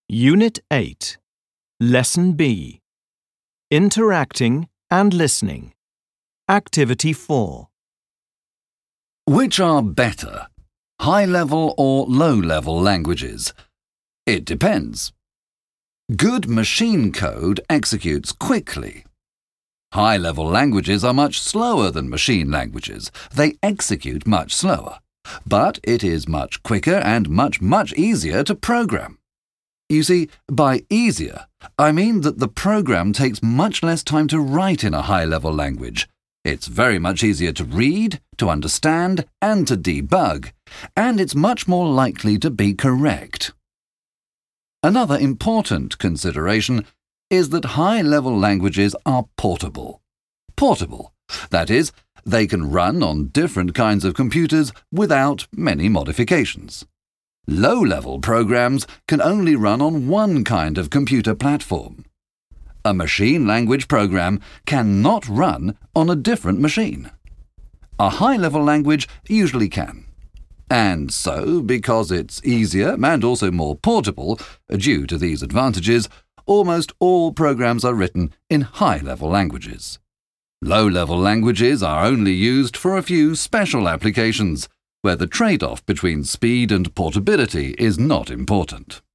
Unit 8, Lesson B, Interacting and Listening. Activity 4. Which are better, high-level or low-level languages? It depends. Good machine code executes quickly. High-level languages are much slower than machine languages. They execute much slower. But it is much quicker and much easier to program. You see, by easier, I mean that the program takes much less time to write in a high-level language. It's very much easier to read, to understand, and to debug, and it's much more likely to be correct. Another important consideration is that high-level languages are portable. Portable, that is, they can run on different kinds of computers without many modifications. Low-level programs can only run on one kind of computer platform. A machine language program cannot run on a different machine. A high-level language usually can. And so, because it's easier and also more portable, due to these advantages, almost all programs are written in high-level languages. Low-level languages are only used for a few special applications, where the trade-off between speed and portability is not important.